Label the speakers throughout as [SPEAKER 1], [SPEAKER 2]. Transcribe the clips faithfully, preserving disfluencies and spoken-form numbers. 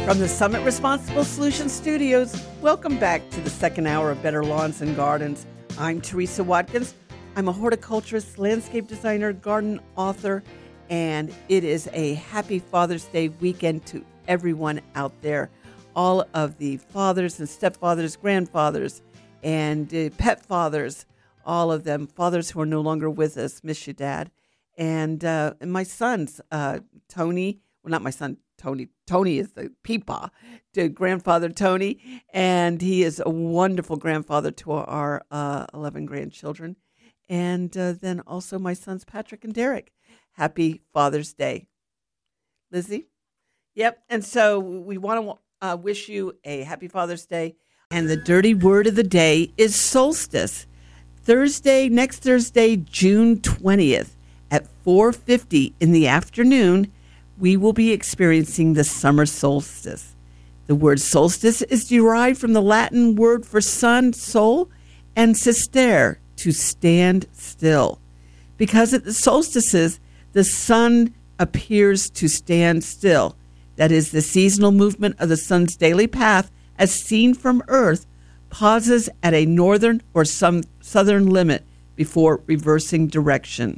[SPEAKER 1] From the Summit Responsible Solutions Studios, welcome back to the second hour of Better Lawns and Gardens. I'm Teresa Watkins. I'm a horticulturist, landscape designer, garden author, and it is a happy Father's Day weekend to everyone out there. All of the fathers and stepfathers, grandfathers, and uh, pet fathers, all of them, fathers who are no longer with us, miss you, Dad. And, uh, and my sons, uh, Tony, well, not my son, Tony. Tony is the peepaw to grandfather Tony, and he is a wonderful grandfather to our uh, eleven grandchildren. And uh, then also my sons, Patrick and Derek. Happy Father's Day. Lizzie? Yep. And so we want to uh, wish you a happy Father's Day. And the dirty word of the day is solstice. Thursday, next Thursday, June twentieth at four fifty in the afternoon, we will be experiencing the summer solstice. The word solstice is derived from the Latin word for sun, sol, and sistere, to stand still. Because at the solstices, the sun appears to stand still. That is, the seasonal movement of the sun's daily path, as seen from Earth, pauses at a northern or some southern limit before reversing direction.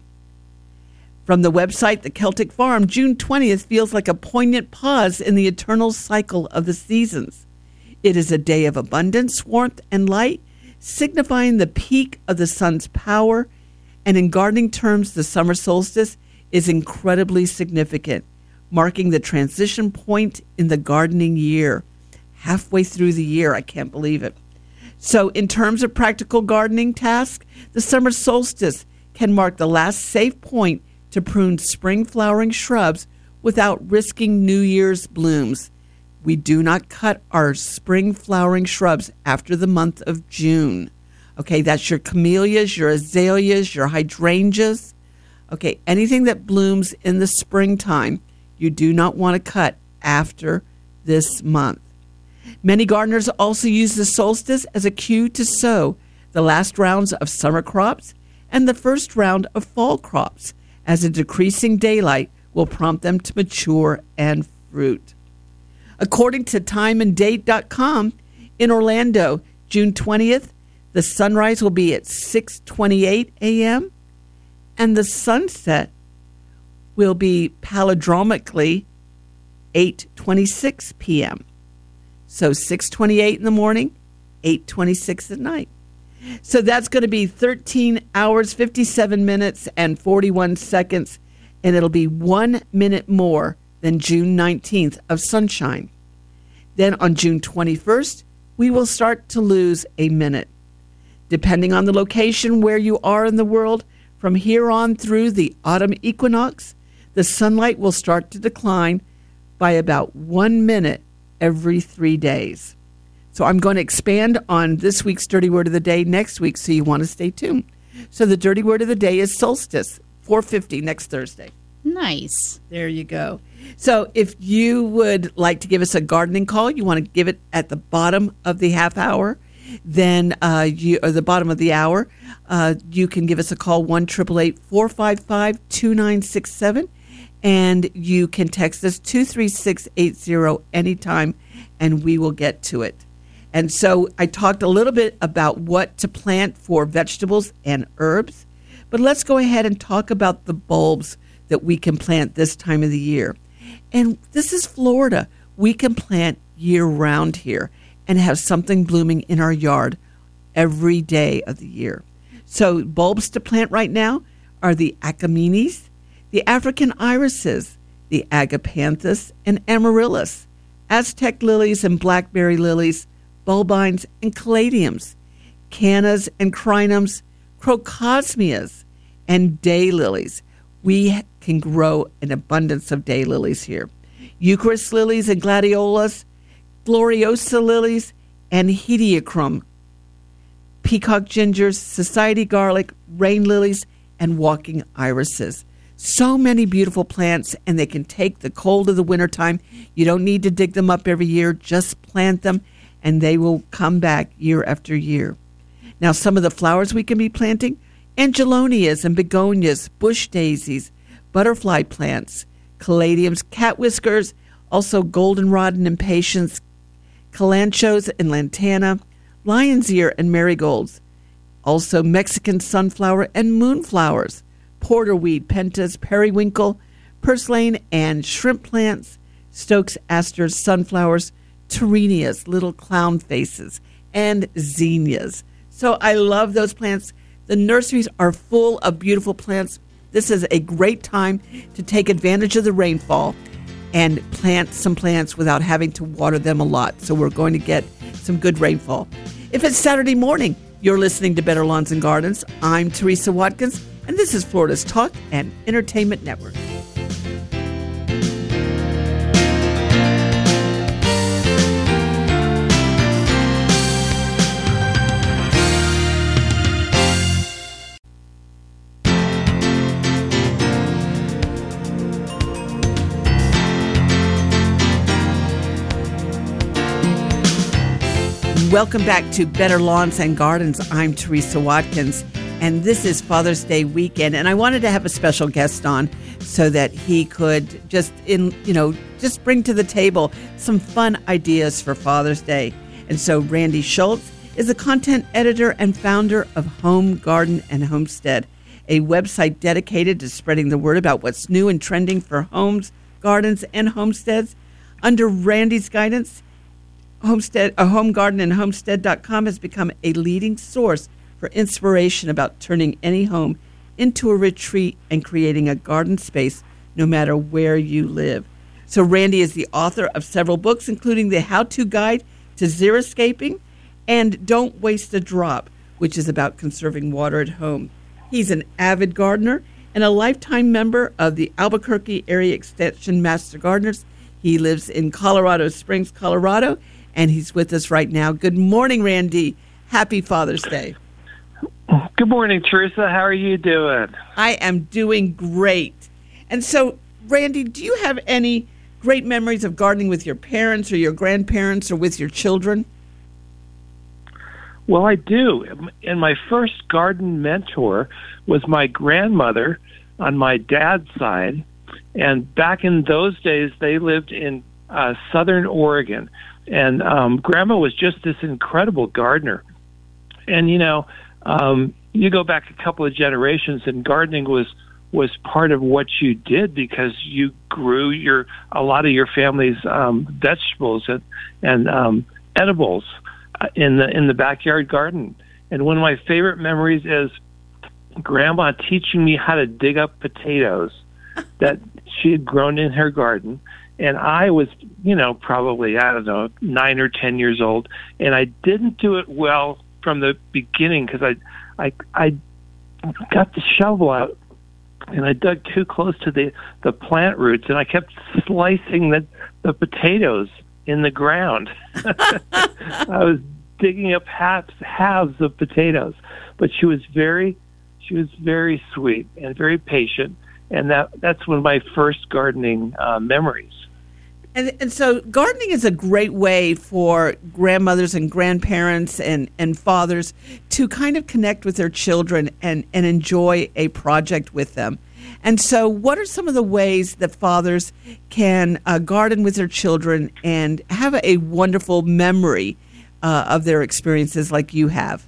[SPEAKER 1] From the website The Celtic Farm, June twentieth feels like a poignant pause in the eternal cycle of the seasons. It is a day of abundance, warmth, and light, signifying the peak of the sun's power, and in gardening terms, the summer solstice is incredibly significant, marking the transition point in the gardening year. Halfway through the year, I can't believe it. So in terms of practical gardening tasks, the summer solstice can mark the last safe point to prune spring flowering shrubs without risking New Year's blooms. We do not cut our spring flowering shrubs after the month of June. Okay, that's your camellias, your azaleas, your hydrangeas. Okay, anything that blooms in the springtime, you do not want to cut after this month. Many gardeners also use the solstice as a cue to sow the last rounds of summer crops and the first round of fall crops, as a decreasing daylight will prompt them to mature and fruit. According to time and date dot com, in Orlando, June twentieth, the sunrise will be at six twenty-eight a.m. and the sunset will be palindromically eight twenty-six p.m. So six twenty-eight in the morning, eight twenty-six at night. So that's going to be thirteen hours, fifty-seven minutes, and forty-one seconds, and it'll be one minute more than June nineteenth of sunshine. Then on June twenty-first, we will start to lose a minute. Depending on the location where you are in the world, from here on through the autumn equinox, the sunlight will start to decline by about one minute every three days. So I'm going to expand on this week's Dirty Word of the Day next week, so you want to stay tuned. So the Dirty Word of the Day is solstice, four fifty next Thursday.
[SPEAKER 2] Nice.
[SPEAKER 1] There you go. So if you would like to give us a gardening call, you want to give it at the bottom of the half hour, then uh, you, or the bottom of the hour, uh, you can give us a call, one eight eight eight, four five five, two nine six seven, and you can text us two three six eight zero anytime, and we will get to it. And so I talked a little bit about what to plant for vegetables and herbs, but let's go ahead and talk about the bulbs that we can plant this time of the year. And this is Florida. We can plant year-round here and have something blooming in our yard every day of the year. So bulbs to plant right now are the acamenes, the African irises, the agapanthus and amaryllis, Aztec lilies and blackberry lilies, bulbines and caladiums, cannas and crinums, crocosmias, and daylilies. We can grow an abundance of daylilies here. Eucharis lilies and gladiolas, gloriosa lilies, and hediacrum, peacock gingers, society garlic, rain lilies, and walking irises. So many beautiful plants, and they can take the cold of the wintertime. You don't need to dig them up every year. Just plant them, and they will come back year after year. Now, some of the flowers we can be planting, angelonias and begonias, bush daisies, butterfly plants, caladiums, cat whiskers, Also goldenrod and impatiens, calanchos and lantana, lion's ear and marigolds. Also Mexican sunflower and moonflowers, porterweed, pentas, periwinkle, purslane and shrimp plants, Stokes asters, sunflowers, terenias, little clown faces, and zinnias. So I love those plants. The nurseries are full of beautiful plants. This is a great time to take advantage of the rainfall and plant some plants without having to water them a lot. So we're going to get some good rainfall. If it's Saturday morning, you're listening to Better Lawns and Gardens. I'm Teresa Watkins, and this is Florida's Talk and Entertainment Network. Welcome back to Better Lawns and Gardens. I'm Teresa Watkins, and this is Father's Day weekend, and I wanted to have a special guest on so that he could just, in you know, just bring to the table some fun ideas for Father's Day. And so Randy Schultz is the content editor and founder of Home, Garden, and Homestead, a website dedicated to spreading the word about what's new and trending for homes, gardens, and homesteads. Under Randy's guidance, Homestead, a Home Garden and Homestead dot com has become a leading source for inspiration about turning any home into a retreat and creating a garden space no matter where you live. So Randy is the author of several books, including the How-To Guide to Xeriscaping and Don't Waste a Drop, which is about conserving water at home. He's an avid gardener and a lifetime member of the Albuquerque Area Extension Master Gardeners. He lives in Colorado Springs, Colorado, and he's with us right now. Good morning, Randy. Happy Father's Day.
[SPEAKER 2] Good morning, Teresa. How are you doing?
[SPEAKER 1] I am doing great. And so, Randy, do you have any great memories of gardening with your parents or your grandparents or with your children?
[SPEAKER 2] Well, I do. And my first garden mentor was my grandmother on my dad's side. And back in those days, they lived in uh, southern Oregon. And um, Grandma was just this incredible gardener. And, you know, um, you go back a couple of generations, and gardening was was part of what you did because you grew your a lot of your family's um, vegetables and, and um, edibles in the in the backyard garden. And one of my favorite memories is Grandma teaching me how to dig up potatoes that she had grown in her garden. And I was, you know, probably, I don't know, nine or ten years old. And I didn't do it well from the beginning because I, I, I got the shovel out and I dug too close to the, the plant roots. And I kept slicing the, the potatoes in the ground. I was digging up halves, halves of potatoes. But she was very, she was very sweet and very patient. And that that's one of my first gardening uh, memories.
[SPEAKER 1] And, and so gardening is a great way for grandmothers and grandparents and, and fathers to kind of connect with their children and, and enjoy a project with them. And so what are some of the ways that fathers can uh, garden with their children and have a wonderful memory uh, of their experiences like you have?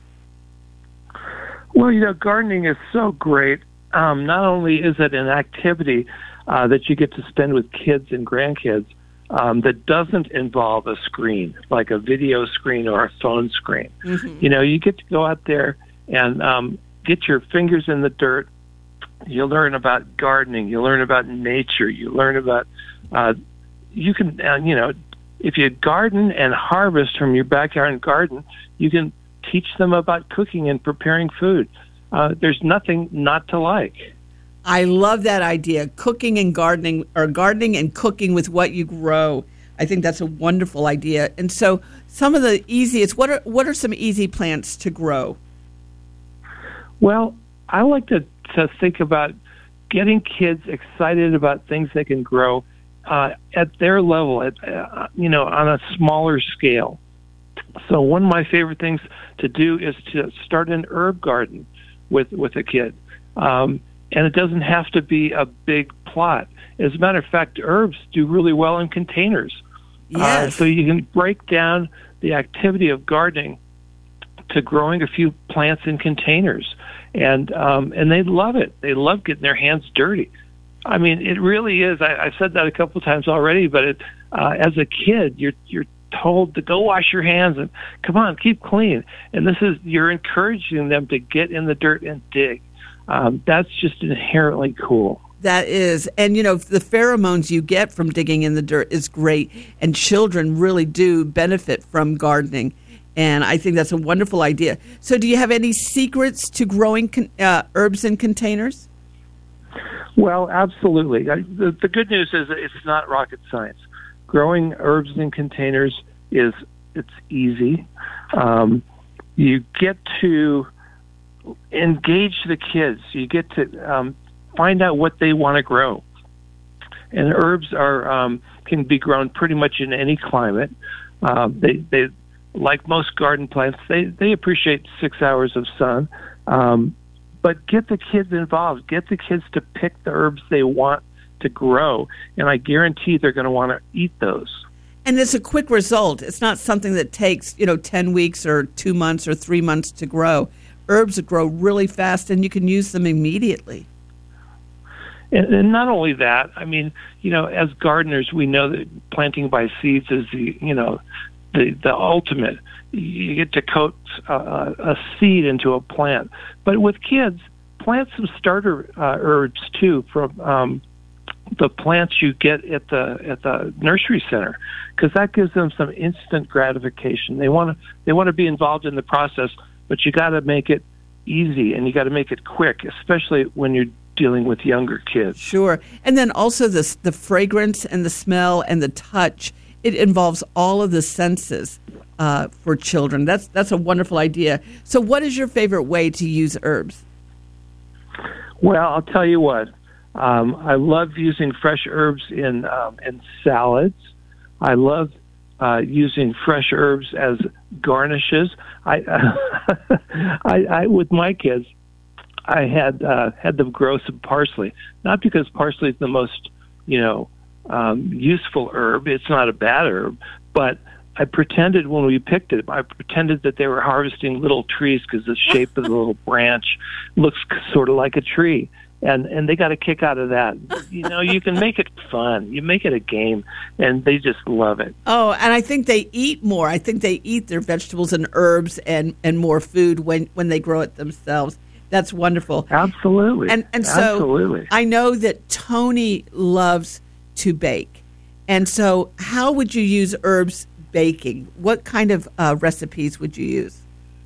[SPEAKER 2] Well, you know, gardening is so great. Um, not only is it an activity uh, that you get to spend with kids and grandkids um, that doesn't involve a screen, like a video screen or a phone screen. Mm-hmm. You know, you get to go out there and um, get your fingers in the dirt. You learn about gardening. You learn about nature. You learn about, uh, you can, uh, you know, if you garden and harvest from your backyard garden, you can teach them about cooking and preparing food. Uh, there's nothing not to like.
[SPEAKER 1] I love that idea, cooking and gardening, or gardening and cooking with what you grow. I think that's a wonderful idea. And so some of the easiest, what are what are some easy plants to grow?
[SPEAKER 2] Well, I like to, to think about getting kids excited about things they can grow uh, at their level, at uh, you know, on a smaller scale. So one of my favorite things to do is to start an herb garden with with a kid. Um, and it doesn't have to be a big plot. As a matter of fact, herbs do really well in containers.
[SPEAKER 1] Yes.
[SPEAKER 2] Uh, so you can break down the activity of gardening to growing a few plants in containers, and um, and they love it. They love getting their hands dirty. I mean, it really is. I, I've said that a couple of times already, but it, uh, as a kid, you're you're told to go wash your hands and come on, keep clean. And this is you're encouraging them to get in the dirt and dig. Um, that's just inherently cool.
[SPEAKER 1] That is. And, you know, the pheromones you get from digging in the dirt is great. And children really do benefit from gardening. And I think that's a wonderful idea. So do you have any secrets to growing con- uh, herbs in containers?
[SPEAKER 2] Well, absolutely. I, the, the good news is that it's not rocket science. Growing herbs in containers is it's easy. Um, you get to engage the kids. You get to um, find out what they want to grow. And herbs are um, can be grown pretty much in any climate. Um, they, they, like most garden plants, they, they appreciate six hours of sun. Um, but get the kids involved. Get the kids to pick the herbs they want to grow, and I guarantee they're going to want to eat those.
[SPEAKER 1] And it's a quick result. It's not something that takes, you know, ten weeks or two months or three months to grow. Herbs grow really fast, and you can use them immediately.
[SPEAKER 2] And, and not only that, I mean, you know, as gardeners, we know that planting by seeds is the, you know, the the ultimate. You get to coat uh, a seed into a plant. But with kids, plant some starter uh, herbs too from um, the plants you get at the at the nursery center, because that gives them some instant gratification. They want to they want to be involved in the process, but you got to make it easy and you got to make it quick, especially when you're dealing with younger kids.
[SPEAKER 1] Sure. And then also the the fragrance and the smell and the touch. It involves all of the senses uh, for children. That's that's a wonderful idea. So what is your favorite way to use herbs?
[SPEAKER 2] Well, I'll tell you what. Um, I love using fresh herbs in um, in salads. I love uh, using fresh herbs as garnishes. I, uh, I, I with my kids, I had uh, had them grow some parsley. Not because parsley is the most, you know, um, useful herb. It's not a bad herb, but I pretended when we picked it, I pretended that they were harvesting little trees because the shape of the little branch looks sort of like a tree. And and they got a kick out of that. You know, you can make it fun. You make it a game, and they just love it.
[SPEAKER 1] Oh, and I think they eat more. I think they eat their vegetables and herbs and, and more food when, when they grow it themselves. That's wonderful.
[SPEAKER 2] Absolutely.
[SPEAKER 1] And and so
[SPEAKER 2] Absolutely.
[SPEAKER 1] I know that Tony loves to bake. And so how would you use herbs baking? What kind of uh, recipes would you use?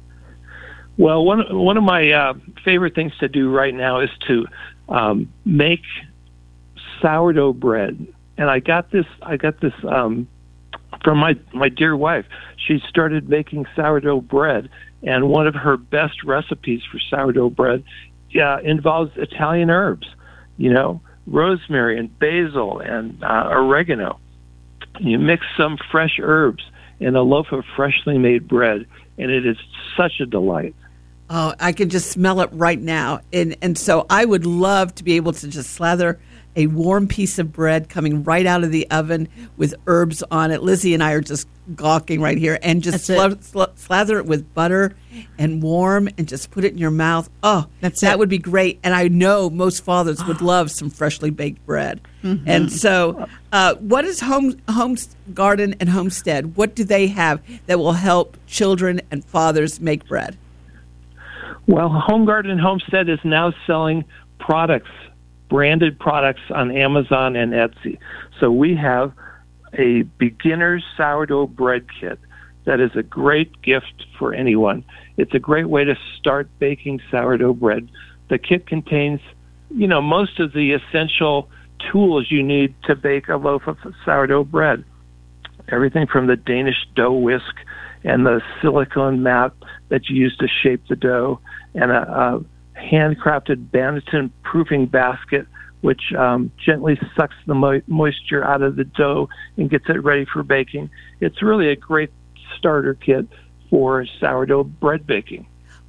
[SPEAKER 2] Well, one one of my uh, favorite things to do right now is to um, make sourdough bread, and I got this. I got this um, from my my dear wife. She started making sourdough bread, and one of her best recipes for sourdough bread uh, involves Italian herbs. You know, rosemary and basil and uh, oregano. You mix some fresh herbs in a loaf of freshly made bread, and it is such a delight.
[SPEAKER 1] Oh, I can just smell it right now. And and so I would love to be able to just slather a warm piece of bread coming right out of the oven with herbs on it. Lizzie and I are just gawking right here. And just sl- sl- slather it with butter and warm and just put it in your mouth. Oh,
[SPEAKER 3] That's
[SPEAKER 1] that
[SPEAKER 3] it.
[SPEAKER 1] would be great. And I know most fathers would love some freshly baked bread. Mm-hmm. And so uh, what is Home, Home Garden and Homestead? What do they have that will help children and fathers make bread?
[SPEAKER 2] Well, Home Garden and Homestead is now selling products, branded products on Amazon and Etsy. So we have a beginner's sourdough bread kit that is a great gift for anyone. It's a great way to start baking sourdough bread. The kit contains, you know, most of the essential tools you need to bake a loaf of sourdough bread. Everything from the Danish dough whisk and the silicone mat that you use to shape the dough, and a, a handcrafted Banneton proofing basket, which um, gently sucks the mo- moisture out of the dough and gets it ready for baking. It's really a great starter kit for sourdough bread baking.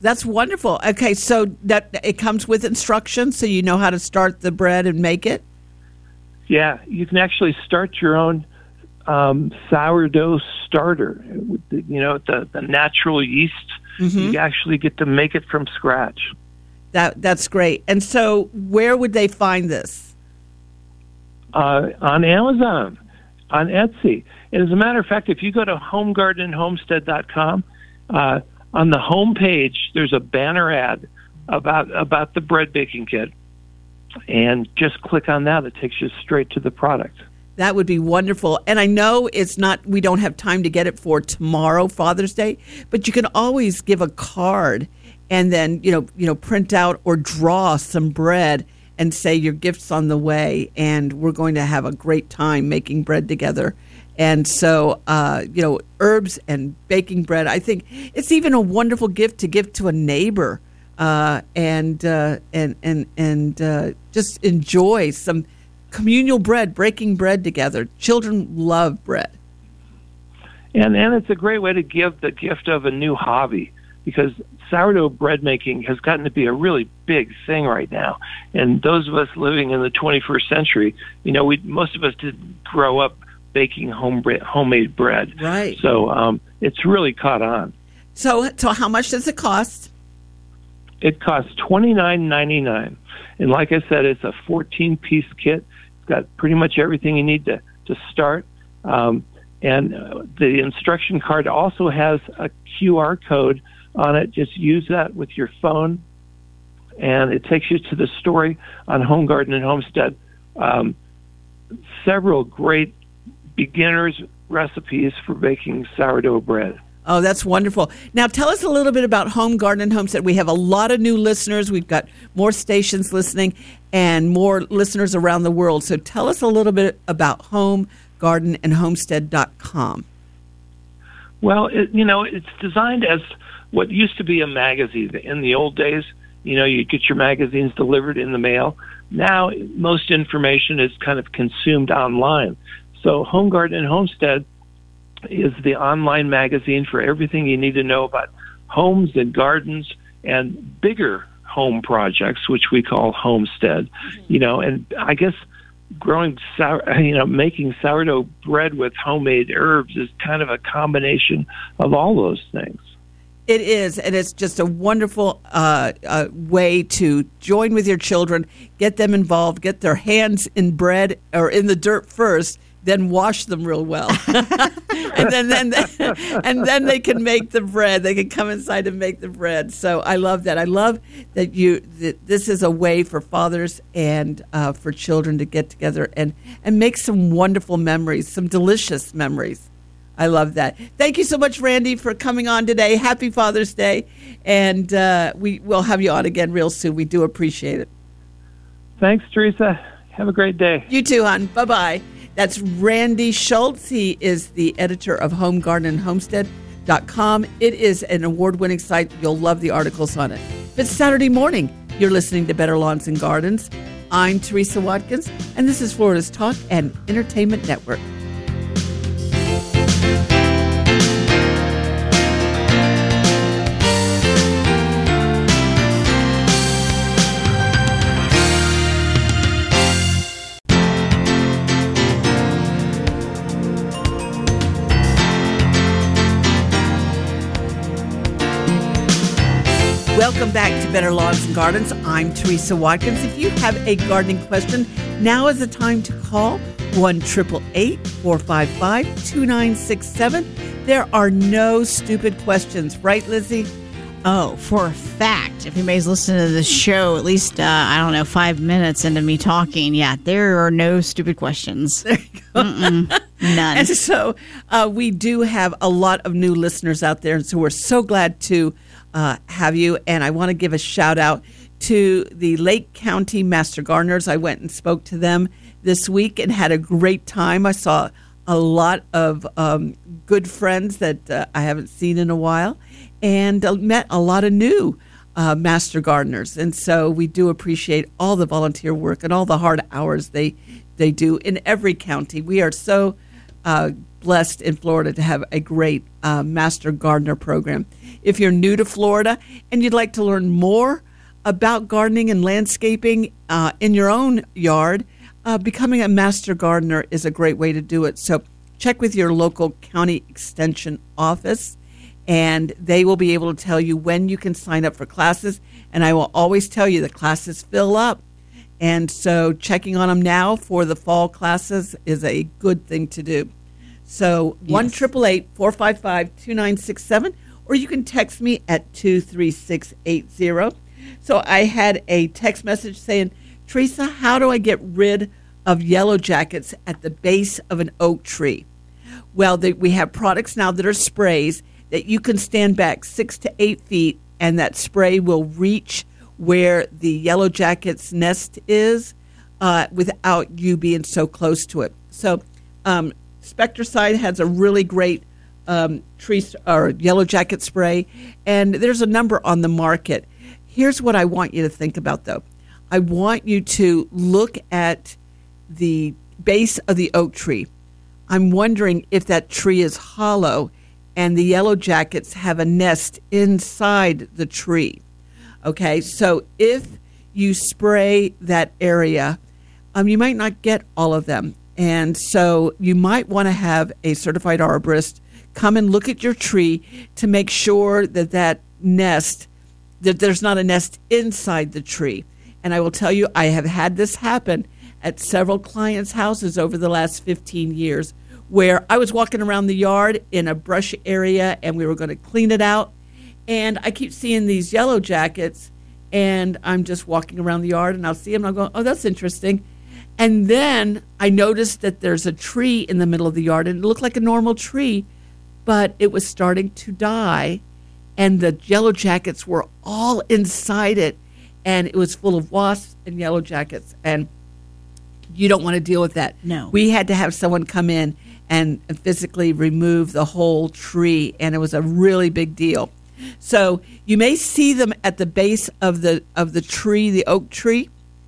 [SPEAKER 1] That's wonderful. Okay, so that it comes with instructions, so you know how to start the bread and make it?
[SPEAKER 2] Yeah, you can actually start your own um, sourdough starter. You know, the, the natural yeast, mm-hmm. you actually get to make it from scratch.
[SPEAKER 1] That That's great. And so where would they find this?
[SPEAKER 2] Uh, on Amazon, on Etsy. And as a matter of fact, if you go to home garden homestead dot com, uh, on the home page, there's a banner ad about about the bread baking kit. And just click on that. It takes you straight to the product.
[SPEAKER 1] That would be wonderful. And I know it's not, we don't have time to get it for tomorrow, Father's Day, but you can always give a card and then, you know, you know, print out or draw some bread and say your gift's on the way, and we're going to have a great time making bread together. And so, uh, you know, herbs and baking bread, I think it's even a wonderful gift to give to a neighbor, uh, and, uh, and, and, and uh, just enjoy some communal bread, breaking bread together. Children love bread.
[SPEAKER 2] And, and it's a great way to give the gift of a new hobby, because sourdough bread making has gotten to be a really big thing right now. And those of us living in the twenty-first century, you know, we most of us didn't grow up baking home bre- homemade bread.
[SPEAKER 1] Right.
[SPEAKER 2] So um, it's really caught on.
[SPEAKER 1] So, so how much does it cost?
[SPEAKER 2] It costs twenty-nine ninety-nine, and like I said, it's a fourteen-piece kit. It's got pretty much everything you need to to start. Um, and uh, the instruction card also has a Q R code on it. Just use that with your phone, and it takes you to the story on Home Garden and Homestead. Um, several great beginners recipes for baking sourdough bread.
[SPEAKER 1] Oh, that's wonderful. Now, tell us a little bit about Home Garden and Homestead. We have a lot of new listeners. We've got more stations listening and more listeners around the world. So tell us a little bit about home garden and homestead dot com.
[SPEAKER 2] Well, it, you know, it's designed as what used to be a magazine. In the old days, you know, you get your magazines delivered in the mail. Now, most information is kind of consumed online. So Home Garden and Homestead is the online magazine for everything you need to know about homes and gardens and bigger home projects, which we call homestead. Mm-hmm. You know, and I guess growing sour, you know, making sourdough bread with homemade herbs is kind of a combination of all those things.
[SPEAKER 1] It is, and it's just a wonderful uh, uh, way to join with your children, get them involved, get their hands in bread or in the dirt first, then wash them real well, and then, then and then they can make the bread. They can come inside and make the bread. So I love that. I love that you. That this is a way for fathers and uh, for children to get together and and make some wonderful memories, some delicious memories. I love that. Thank you so much, Randy, for coming on today. Happy Father's Day, and uh, we will have you on again real soon. We do appreciate it.
[SPEAKER 2] Thanks, Teresa. Have a great day.
[SPEAKER 1] You too, hon. Bye bye. That's Randy Schultz. He is the editor of home garden and homestead dot com. It is an award-winning site. You'll love the articles on it. It's Saturday morning. You're listening to Better Lawns and Gardens. I'm Teresa Watkins, and this is Florida's Talk and Entertainment Network. Welcome back to Better Lawns and Gardens. I'm Teresa Watkins. If you have a gardening question, now is the time to call one eight eight eight, four five five, two nine six seven. There are no stupid questions, right, Lizzie?
[SPEAKER 3] Oh, for a fact. If anybody's listening to the show, at least, uh, I don't know, five minutes into me talking, yeah, there are no stupid questions.
[SPEAKER 1] There you go.
[SPEAKER 3] Mm-mm, none.
[SPEAKER 1] And so uh, we do have a lot of new listeners out there, and so we're so glad to uh, have you. And I want to give a shout out to the Lake County Master Gardeners. I went and spoke to them this week and had a great time. I saw a lot of um, good friends that uh, I haven't seen in a while, and uh, met a lot of new uh, Master Gardeners. And so we do appreciate all the volunteer work and all the hard hours they they do in every county. We are so uh, blessed in Florida to have a great uh, Master Gardener program. If you're new to Florida and you'd like to learn more about gardening and landscaping uh, in your own yard, uh, becoming a Master Gardener is a great way to do it. So check with your local county extension office, and they will be able to tell you when you can sign up for classes. And I will always tell you the classes fill up. And so checking on them now for the fall classes is a good thing to do. So one eight eight eight, four five five, two nine six seven, or you can text me at two three six eight zero. So I had a text message saying, Teresa, how do I get rid of yellow jackets at the base of an oak tree? Well, the, we have products now that are sprays that you can stand back six to eight feet, and that spray will reach where the yellow jacket's nest is uh, without you being so close to it. So um, Spectracide has a really great um, tree or yellow jacket spray, and there's a number on the market. Here's what I want you to think about, though. I want you to look at the base of the oak tree. I'm wondering if that tree is hollow and the yellow jackets have a nest inside the tree. Okay, so if you spray that area, um, you might not get all of them. And so you might want to have a certified arborist come and look at your tree to make sure that that nest, that there's not a nest inside the tree. And I will tell you, I have had this happen at several clients' houses over the last fifteen years, where I was walking around the yard in a brush area and we were going to clean it out. And I keep seeing these yellow jackets, and I'm just walking around the yard and I'll see them and I'll go, oh, that's interesting. And then I noticed that there's a tree in the middle of the yard, and it looked like a normal tree, but it was starting to die, and the yellow jackets were all inside it, and it was full of wasps and yellow jackets, and you don't want to deal with that.
[SPEAKER 3] No.
[SPEAKER 1] We had to have someone come in and physically remove the whole tree, and it was a really big deal. So you may see them at the base of the of the tree, the oak tree,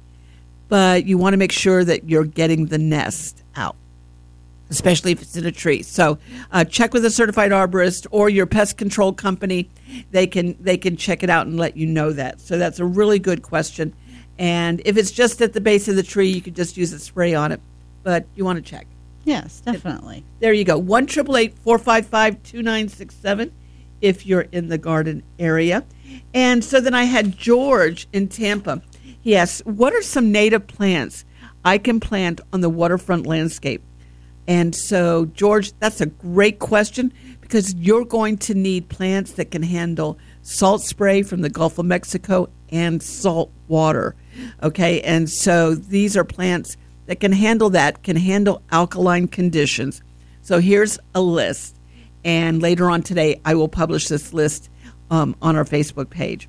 [SPEAKER 1] but you want to make sure that you're getting the nest out, especially if it's in a tree. So uh, check with a certified arborist or your pest control company. They can they can check it out and let you know that. So that's a really good question. And if it's just at the base of the tree, you could just use a spray on it, but you want to check.
[SPEAKER 3] Yes, definitely.
[SPEAKER 1] There you go. one eight eight eight, four five five, two nine six seven if you're in the garden area. And so then I had George in Tampa. He asked, what are some native plants I can plant on the waterfront landscape? And so, George, that's a great question, because you're going to need plants that can handle salt spray from the Gulf of Mexico and salt water. Okay, and so these are plants that can handle that, can handle alkaline conditions. So here's a list, and later on today I will publish this list um, on our Facebook page.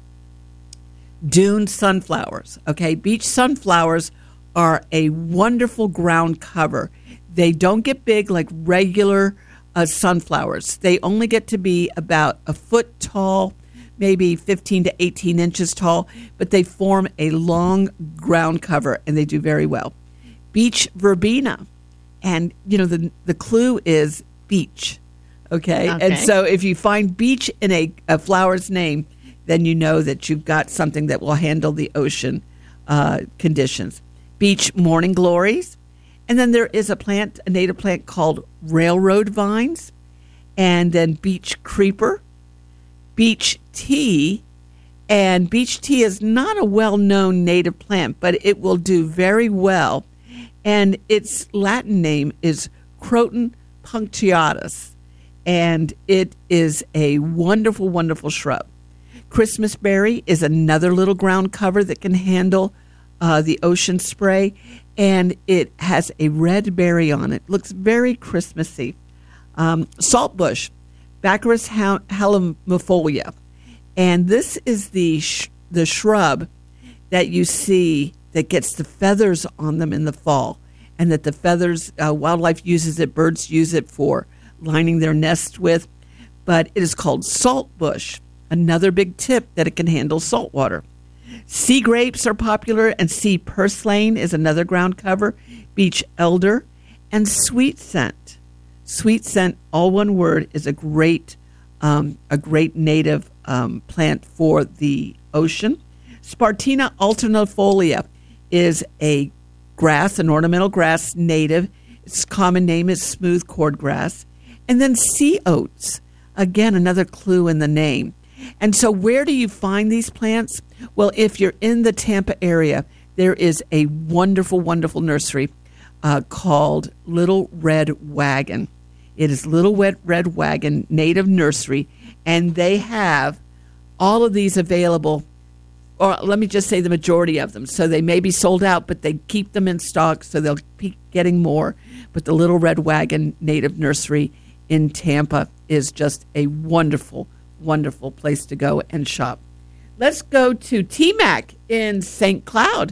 [SPEAKER 1] Dune sunflowers. Okay, beach sunflowers are a wonderful ground cover. They don't get big like regular uh, sunflowers. They only get to be about a foot tall, maybe fifteen to eighteen inches tall, but they form a long ground cover, and they do very well. Beach verbena. And, you know, the the clue is beach, okay?
[SPEAKER 3] Okay.
[SPEAKER 1] And so if you find beach in a, a flower's name, then you know that you've got something that will handle the ocean uh, conditions. Beach morning glories. And then there is a plant, a native plant called railroad vines, and then beach creeper, beach tea. And beach tea is not a well-known native plant, but it will do very well. And its Latin name is Croton punctatus, and it is a wonderful, wonderful shrub. Christmas berry is another little ground cover that can handle uh, the ocean spray, and it has a red berry on it. Looks very Christmassy. Um, saltbush, Baccharis halimonifolia, and this is the sh- the shrub that you see that gets the feathers on them in the fall, and that the feathers, uh, wildlife uses it, birds use it for lining their nests with, but it is called saltbush. Another big tip that it can handle salt water. Sea grapes are popular, and sea purslane is another ground cover, beach elder, and sweet scent. Sweet scent, all one word, is a great, um, a great native um, plant for the ocean. Spartina alternifolia is a grass, an ornamental grass, native. Its common name is smooth cordgrass. And then sea oats, again, another clue in the name. And so where do you find these plants? Well, if you're in the Tampa area, there is a wonderful, wonderful nursery uh, called Little Red Wagon. It is Little Red, Red Wagon Native Nursery, and they have all of these available, or let me just say the majority of them. So they may be sold out, but they keep them in stock, so they'll keep getting more. But the Little Red Wagon Native Nursery in Tampa is just a wonderful, wonderful place to go and shop. Let's go to T-Mac in Saint Cloud.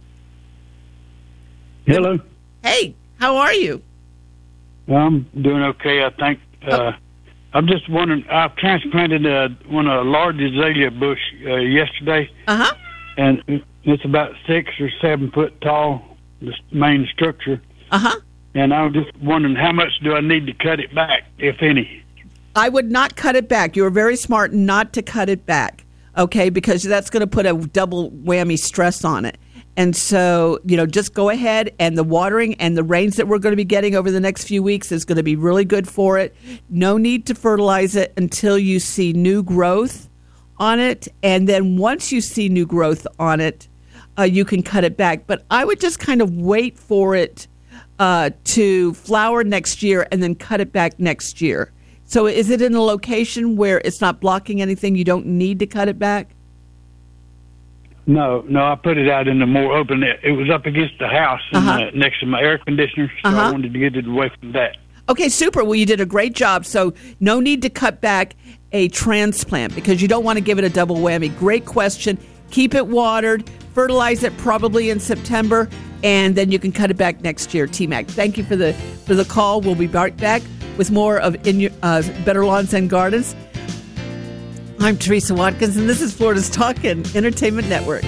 [SPEAKER 4] Hello.
[SPEAKER 1] Hey, how are you?
[SPEAKER 4] I'm doing okay, I think. Uh, I'm just wondering, I transplanted uh, one of a large azalea bush uh, yesterday.
[SPEAKER 1] Uh-huh.
[SPEAKER 4] And it's about six or seven foot tall, the main structure.
[SPEAKER 1] Uh-huh.
[SPEAKER 4] And I was just wondering, how much do I need to cut it back, if any?
[SPEAKER 1] I would not cut it back. You were very smart not to cut it back, okay, because that's going to put a double whammy stress on it. And so, you know, just go ahead, and the watering and the rains that we're going to be getting over the next few weeks is going to be really good for it. No need to fertilize it until you see new growth on it. And then once you see new growth on it, uh, you can cut it back. But I would just kind of wait for it uh, to flower next year and then cut it back next year. So is it in a location where it's not blocking anything? You don't need to cut it back?
[SPEAKER 4] No, no, I put it out in the more open. It, it was up against the house and,
[SPEAKER 1] Uh-huh.
[SPEAKER 4] uh, next to my air conditioner, so
[SPEAKER 1] Uh-huh.
[SPEAKER 4] I wanted to get it away from that.
[SPEAKER 1] Okay, super. Well, you did a great job. So no need to cut back a transplant because you don't want to give it a double whammy. Great question. Keep it watered. Fertilize it probably in September, and then you can cut it back next year. T-Mac, thank you for the for the call. We'll be right back with more of in your, uh, Better Lawns and Gardens. I'm Teresa Watkins, and this is Florida's Talkin' Entertainment Network.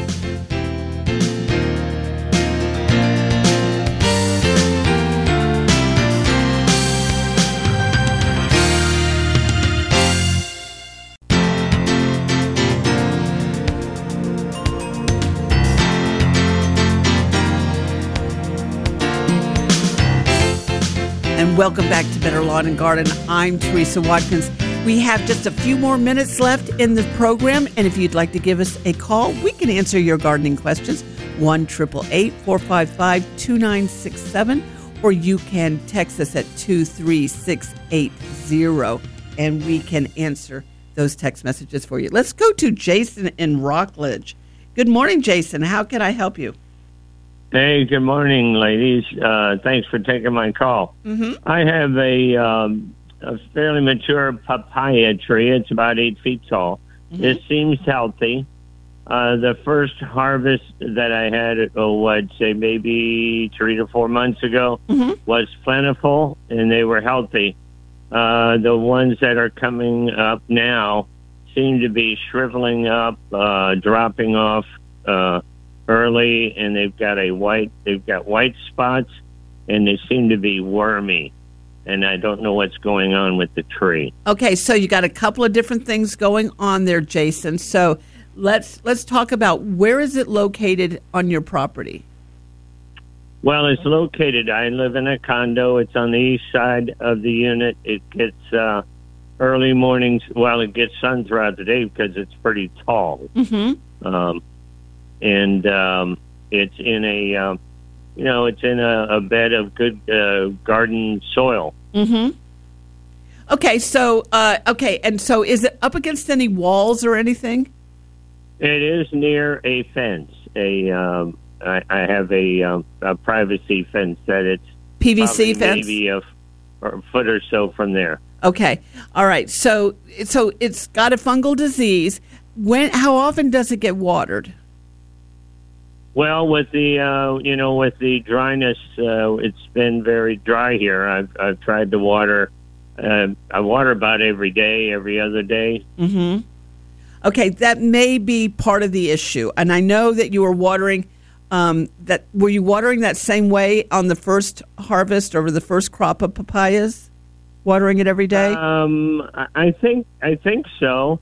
[SPEAKER 1] And welcome back to Better Lawn and Garden. I'm Teresa Watkins. We have just a few more minutes left in the program, and if you'd like to give us a call, we can answer your gardening questions. one eight eight eight, four five five, two nine six seven, or you can text us at two three six eight zero, and we can answer those text messages for you. Let's go to Jason in Rockledge. Good morning, Jason. How can I help you?
[SPEAKER 5] Hey, good morning, ladies. Uh, thanks for taking my call.
[SPEAKER 1] Mm-hmm.
[SPEAKER 5] I have a, um, a fairly mature papaya tree. It's about eight feet tall.
[SPEAKER 1] Mm-hmm.
[SPEAKER 5] It seems healthy. Uh, the first harvest that I had, oh, I'd say maybe three to four months ago,
[SPEAKER 1] Mm-hmm.
[SPEAKER 5] was plentiful, and they were healthy. Uh, the ones that are coming up now seem to be shriveling up, uh, dropping off, uh, early, and they've got a white, they've got white spots, and they seem to be wormy, and I don't know what's going on with the tree.
[SPEAKER 1] Okay, so you got a couple of different things going on there, Jason. So let's let's talk about where is it located on your property?
[SPEAKER 5] Well, it's located, I live in a condo. It's on the east side of the unit. It gets uh, early mornings, well, it gets sun throughout the day because it's pretty tall.
[SPEAKER 1] Mm-hmm.
[SPEAKER 5] Um, and um, it's in a, uh, you know, it's in a, a bed of good uh, garden soil.
[SPEAKER 1] Mm-hmm. Okay, so, uh, okay, and so is it up against any walls or anything?
[SPEAKER 5] It is near a fence. A, um, I, I have a, um, a privacy fence that it's
[SPEAKER 1] P V C
[SPEAKER 5] probably
[SPEAKER 1] fence?
[SPEAKER 5] maybe a, f- a foot or so from there.
[SPEAKER 1] Okay, all right, so so it's got a fungal disease. When? How often does it get watered?
[SPEAKER 5] Well, with the uh, you know with the dryness, uh, it's been very dry here. I've I've tried to water. Uh, I water about every day, every other day.
[SPEAKER 1] Mm-hmm. Okay, that may be part of the issue, and I know that you were watering. Um, that were you watering that same way on the first harvest or the first crop of papayas? watering it every day?
[SPEAKER 5] Um, I I think I think so.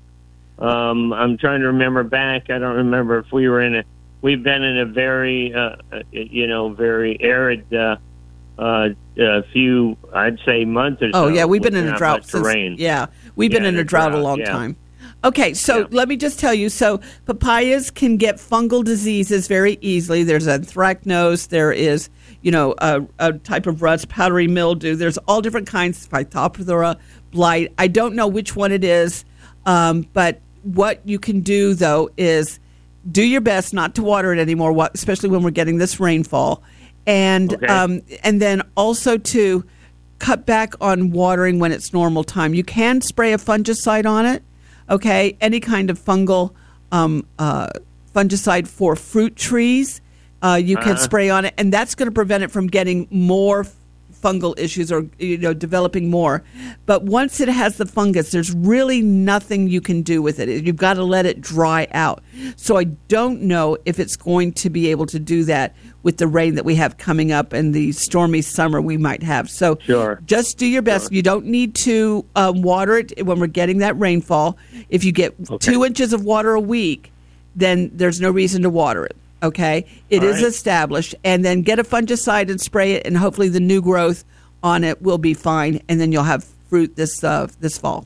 [SPEAKER 5] Um, I'm trying to remember back. I don't remember if we were in a. We've been in a very, uh, you know, very arid uh, uh, uh, few. I'd say month or so.
[SPEAKER 1] Oh yeah, we've been
[SPEAKER 5] with
[SPEAKER 1] in a
[SPEAKER 5] not
[SPEAKER 1] drought
[SPEAKER 5] much
[SPEAKER 1] since.
[SPEAKER 5] rain.
[SPEAKER 1] Yeah, we've been
[SPEAKER 5] Yeah,
[SPEAKER 1] in a
[SPEAKER 5] in a
[SPEAKER 1] drought a
[SPEAKER 5] drought,
[SPEAKER 1] long
[SPEAKER 5] yeah.
[SPEAKER 1] time. Okay, so
[SPEAKER 5] Yeah.
[SPEAKER 1] let me just tell you. So papayas can get fungal diseases very easily. There's anthracnose. There is, you know, a, a type of rust, powdery mildew. There's all different kinds, Phytophthora, blight. I don't know which one it is, um, but what you can do though is do your best not to water it anymore, wha- especially when we're getting this rainfall, and
[SPEAKER 5] Okay.
[SPEAKER 1] um, and then also to cut back on watering when it's normal time. You can spray a fungicide on it, okay? Any kind of fungal um, uh, fungicide for fruit trees, uh, you can
[SPEAKER 5] Uh-huh.
[SPEAKER 1] spray on it, and that's going to prevent it from getting more fungal issues or, you know, developing more. But once it has the fungus, there's really nothing you can do with it. You've got to let it dry out. So I don't know if it's going to be able to do that with the rain that we have coming up and the stormy summer we might have. So
[SPEAKER 5] Sure.
[SPEAKER 1] just do your best.
[SPEAKER 5] Sure.
[SPEAKER 1] You don't need to um, water it when we're getting that rainfall. If you get
[SPEAKER 5] Okay.
[SPEAKER 1] two inches of water a week, then there's no reason to water it. Okay, it
[SPEAKER 5] All
[SPEAKER 1] is
[SPEAKER 5] right.
[SPEAKER 1] established, and then get a fungicide and spray it, and hopefully the new growth on it will be fine, and then you'll have fruit this uh, this fall.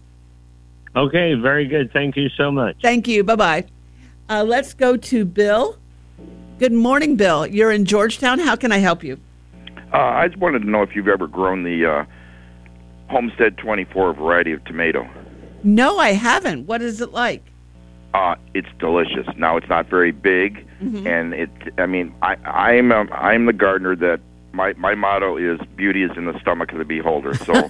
[SPEAKER 5] Okay, very good. Thank you so much.
[SPEAKER 1] Thank you. Bye bye. Uh, let's go to Bill. Good morning, Bill. You're in Georgetown. How can I help you?
[SPEAKER 6] Uh, I just wanted to know if you've ever grown the uh, Homestead twenty-four variety of tomato.
[SPEAKER 1] No, I haven't. What is it like?
[SPEAKER 6] Uh, it's delicious. Now it's not very big,
[SPEAKER 1] Mm-hmm.
[SPEAKER 6] and it. I mean, I, I'm um, I'm the gardener that my my motto is beauty is in the stomach of the beholder. So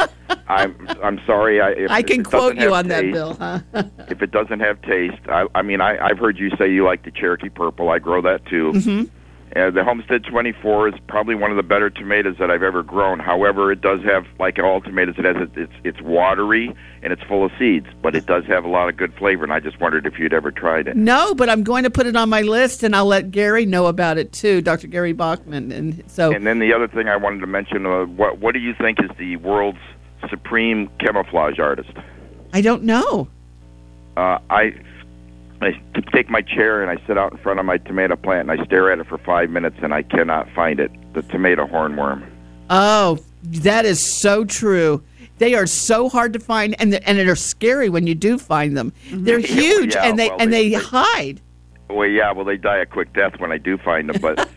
[SPEAKER 6] I'm I'm sorry. I if,
[SPEAKER 1] I can
[SPEAKER 6] if it
[SPEAKER 1] quote
[SPEAKER 6] doesn't
[SPEAKER 1] you
[SPEAKER 6] have
[SPEAKER 1] on that,
[SPEAKER 6] taste-
[SPEAKER 1] Bill. Huh?
[SPEAKER 6] If it doesn't have taste, I, I mean, I, I've heard you say you like the Cherokee Purple. I grow that too.
[SPEAKER 1] Mm-hmm.
[SPEAKER 6] Uh, the Homestead twenty-four is probably one of the better tomatoes that I've ever grown. However, it does have, like all tomatoes, it has a, it's it's watery and it's full of seeds, but it does have a lot of good flavor. And I just wondered if you'd ever tried it.
[SPEAKER 1] No, but I'm going to put it on my list, and I'll let Gary know about it too, Doctor Gary Bachman. And so,
[SPEAKER 6] And then the other thing I wanted to mention: uh, what what do you think is the world's supreme camouflage artist?
[SPEAKER 1] I don't know.
[SPEAKER 6] Uh, I I take my chair and I sit out in front of my tomato plant and I stare at it for five minutes and I cannot find it. The tomato hornworm.
[SPEAKER 1] Oh, that is so true. They are so hard to find, and they're, and they're scary when you do find them. They're
[SPEAKER 6] Yeah,
[SPEAKER 1] huge,
[SPEAKER 6] yeah,
[SPEAKER 1] and they
[SPEAKER 6] well,
[SPEAKER 1] and
[SPEAKER 6] they-
[SPEAKER 1] they,
[SPEAKER 6] they-
[SPEAKER 1] hide.
[SPEAKER 6] Well, yeah, well they die a quick death when I do find them, but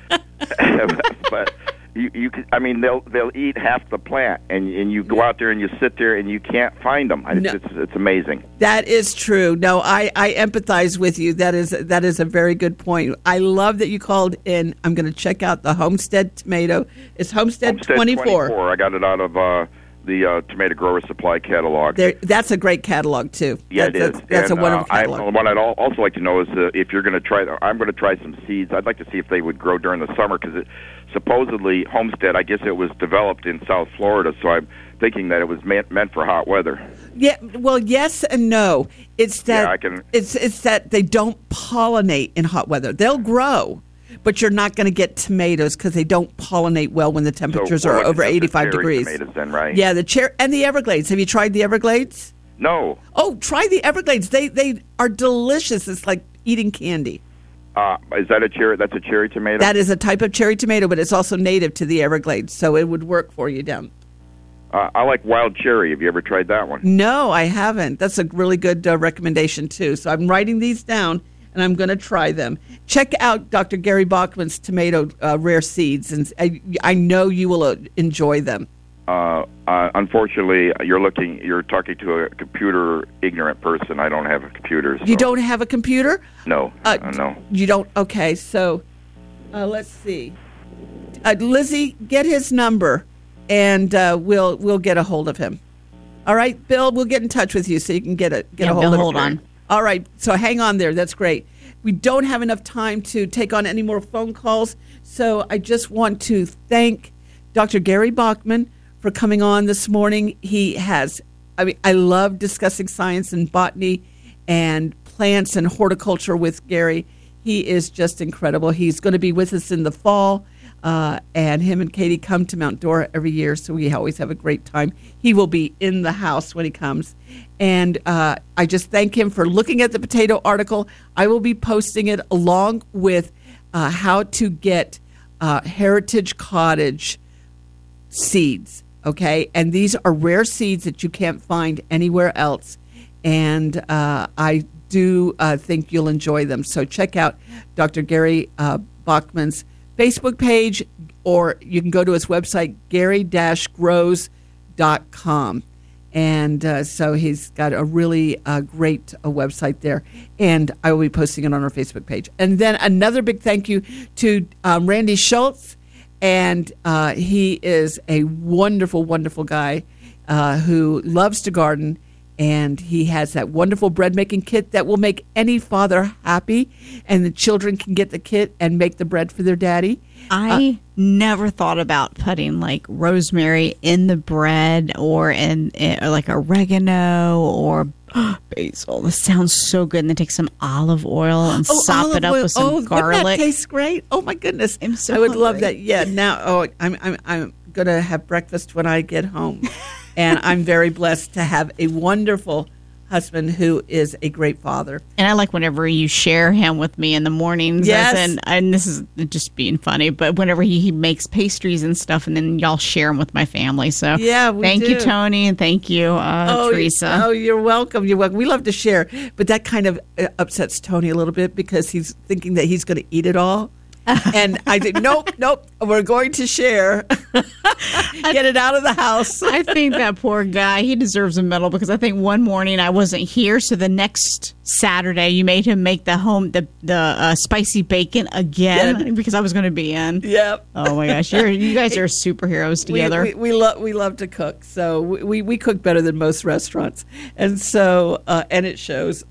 [SPEAKER 6] but you you can, I mean they'll they'll eat half the plant, and and you go out there and you sit there and you can't find them.
[SPEAKER 1] No.
[SPEAKER 6] It's it's amazing.
[SPEAKER 1] That is true. No, I, I empathize with you. That is that is a very good point. I love that you called in. I'm going to check out the Homestead tomato. It's Homestead,
[SPEAKER 6] Homestead
[SPEAKER 1] twenty-four.
[SPEAKER 6] twenty-four. I got it out of uh, the uh, Tomato Grower Supply catalog.
[SPEAKER 1] There, that's a great catalog too.
[SPEAKER 6] Yeah,
[SPEAKER 1] That-
[SPEAKER 6] it is.
[SPEAKER 1] That's, that's
[SPEAKER 6] and,
[SPEAKER 1] a wonderful
[SPEAKER 6] uh, I,
[SPEAKER 1] catalog.
[SPEAKER 6] what I'd al- also like to know is uh, if you're going to try. I'm going to try some seeds. I'd like to see if they would grow during the summer because supposedly Homestead. I guess it was developed in South Florida, so I'm thinking that it was meant meant for hot weather.
[SPEAKER 1] Yeah, well, yes and no. It's that
[SPEAKER 6] Yeah, I can-
[SPEAKER 1] it's it's that they don't pollinate in hot weather. They'll grow, but you're not going to get tomatoes because they don't pollinate well when the temperatures
[SPEAKER 6] So,
[SPEAKER 1] are
[SPEAKER 6] well,
[SPEAKER 1] over
[SPEAKER 6] that's the
[SPEAKER 1] eighty-five
[SPEAKER 6] cherry
[SPEAKER 1] degrees.
[SPEAKER 6] Tomatoes, then, right?
[SPEAKER 1] Yeah, the cherry and the Everglades. Have you tried the Everglades?
[SPEAKER 6] No.
[SPEAKER 1] Oh, try the Everglades. They they are delicious. It's like eating candy.
[SPEAKER 6] Uh, is that a cherry? That's a cherry tomato.
[SPEAKER 1] That is a type of cherry tomato, but it's also native to the Everglades, so it would work for you down.
[SPEAKER 6] Uh, I like wild cherry. Have you ever tried that one?
[SPEAKER 1] No, I haven't. That's a really good uh, recommendation too. So I'm writing these down, and I'm going to try them. Check out Doctor Gary Bachman's tomato uh, rare seeds, and I, I know you will uh, enjoy them.
[SPEAKER 6] Uh, uh, unfortunately, you're looking. You're talking to a computer ignorant person. I don't have a computer. So.
[SPEAKER 1] You don't have a computer?
[SPEAKER 6] No.
[SPEAKER 1] Uh,
[SPEAKER 6] uh, no.
[SPEAKER 1] You don't? Okay, so uh, let's see. Uh, Lizzie, get his number, and uh, we'll we'll get a hold of him. All right, Bill, we'll get in touch with you so you can get a get
[SPEAKER 3] Yeah,
[SPEAKER 1] a hold
[SPEAKER 3] Bill,
[SPEAKER 1] of
[SPEAKER 3] hold
[SPEAKER 1] him.
[SPEAKER 3] on.
[SPEAKER 1] All right, so hang on there. That's great. We don't have enough time to take on any more phone calls, so I just want to thank Doctor Gary Bachman for coming on this morning. He has, I mean, I love discussing science and botany and plants and horticulture with Gary. He is just incredible. He's going to be with us in the fall. Uh, and him and Katie come to Mount Dora every year, so we always have a great time. He will be in the house when he comes. And uh, I just thank him for looking at the potato article. I will be posting it along with uh, how to get uh, Heritage Cottage seeds, okay? And these are rare seeds that you can't find anywhere else. And uh, I do uh, think you'll enjoy them. So check out Doctor Gary uh, Bachman's Facebook page, or you can go to his website, gary dash grows dot com. And uh, so he's got a really uh, great uh, website there. And I will be posting it on our Facebook page. And then another big thank you to um, Randy Schultz. And uh, he is a wonderful, wonderful guy uh, who loves to garden. And he has that wonderful bread making kit that will make any father happy. And the children can get the kit and make the bread for their daddy.
[SPEAKER 3] I uh, never thought about putting like rosemary in the bread, or in, in or like oregano or basil. This sounds so good. And then take some olive oil and
[SPEAKER 1] oh,
[SPEAKER 3] sop it up
[SPEAKER 1] oil.
[SPEAKER 3] with some
[SPEAKER 1] oh,
[SPEAKER 3] garlic.
[SPEAKER 1] That tastes great. Oh my goodness.
[SPEAKER 3] I'm so
[SPEAKER 1] I would
[SPEAKER 3] hungry.
[SPEAKER 1] love that. Yeah. Now, oh, I'm I'm I'm gonna have breakfast when I get home. And I'm very blessed to have a wonderful husband who is a great father.
[SPEAKER 3] And I like whenever you share him with me in the mornings.
[SPEAKER 1] Yes.
[SPEAKER 3] And, and this is just being funny, but whenever he, he makes pastries and stuff, and then y'all share them with my family. So
[SPEAKER 1] yeah, we
[SPEAKER 3] thank
[SPEAKER 1] do.
[SPEAKER 3] you, Tony, and thank you, uh,
[SPEAKER 1] oh,
[SPEAKER 3] Teresa.
[SPEAKER 1] Oh, you're welcome. You're welcome. We love to share. But that kind of uh, upsets Tony a little bit because he's thinking that he's going to eat it all. And I said, nope, nope, we're going to share. Get it out of the house.
[SPEAKER 3] I think that poor guy, he deserves a medal, because I think one morning I wasn't here, so the next Saturday you made him make the home the the uh, spicy bacon again
[SPEAKER 1] Yeah.
[SPEAKER 3] because I was going to be in.
[SPEAKER 1] Yep.
[SPEAKER 3] Oh my gosh, you're, you guys are superheroes together.
[SPEAKER 1] We, we, we love we love to cook, so we, we, we cook better than most restaurants, and so uh, and it shows.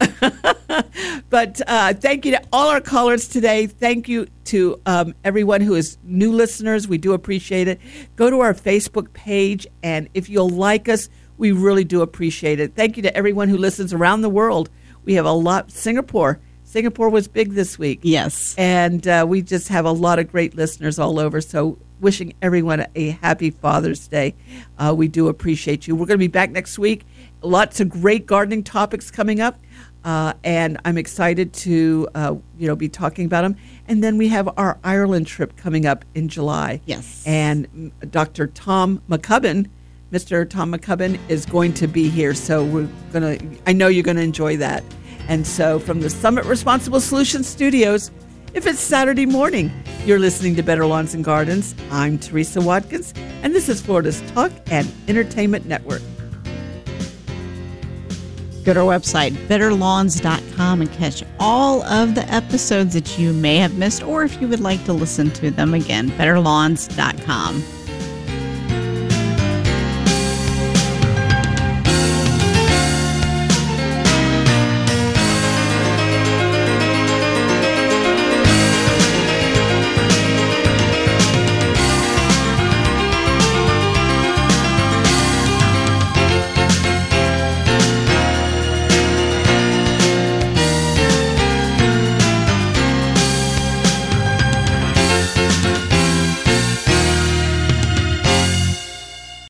[SPEAKER 1] But uh, thank you to all our callers today. Thank you to um, everyone who is new listeners. We do appreciate it. Go to our Facebook page, and if you'll like us, we really do appreciate it. Thank you to everyone who listens around the world. We have a lot. Singapore. Singapore was big this week.
[SPEAKER 3] Yes.
[SPEAKER 1] And uh, we just have a lot of great listeners all over. So wishing everyone a happy Father's Day. Uh, we do appreciate you. We're going to be back next week. Lots of great gardening topics coming up. Uh, and I'm excited to, uh, you know, be talking about them. And then we have our Ireland trip coming up in July.
[SPEAKER 3] Yes.
[SPEAKER 1] And Doctor Tom McCubbin, Mister Tom McCubbin is going to be here. So we're going to, I know you're going to enjoy that. And so from the Summit Responsible Solutions Studios, if it's Saturday morning, you're listening to Better Lawns and Gardens. I'm Teresa Watkins, and this is Florida's Talk and Entertainment Network.
[SPEAKER 3] Go to our website, better lawns dot com, and catch all of the episodes that you may have missed, or if you would like to listen to them again, better lawns dot com.